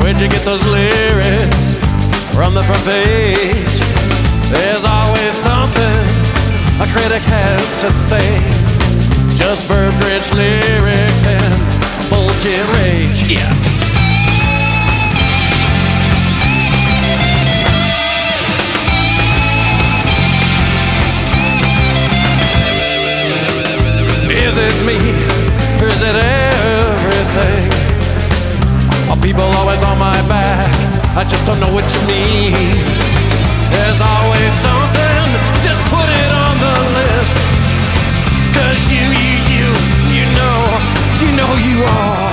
Where'd you get those lyrics from the front page? There's always something a critic has to say. Just verb-drenched lyrics and bullshit rage. Yeah. Is it me, or is it everything? Are people always on my back? I just don't know what you mean. There's always something, just put it on the list. 'Cause you know you are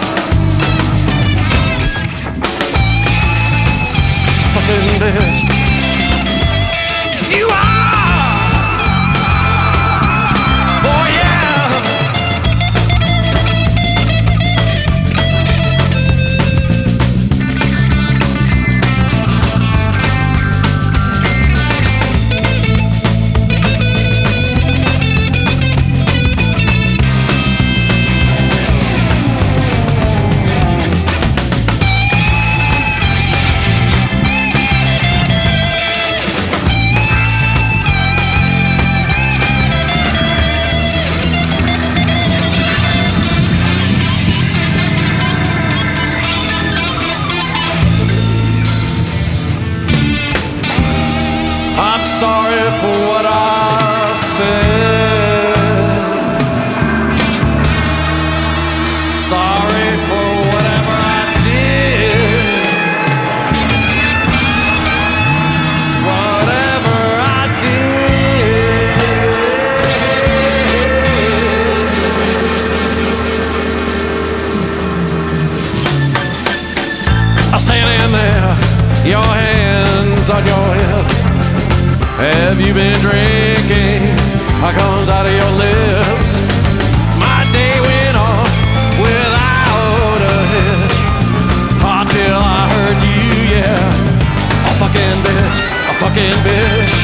fucking bitch. You are. I'm sorry for what I said. Sorry for whatever I did. Whatever I did. I'm standing there, your hands on your hips. Have you been drinking? How comes out of your lips? My day went off without a hitch. Until I heard you, yeah. A fucking bitch, a fucking bitch.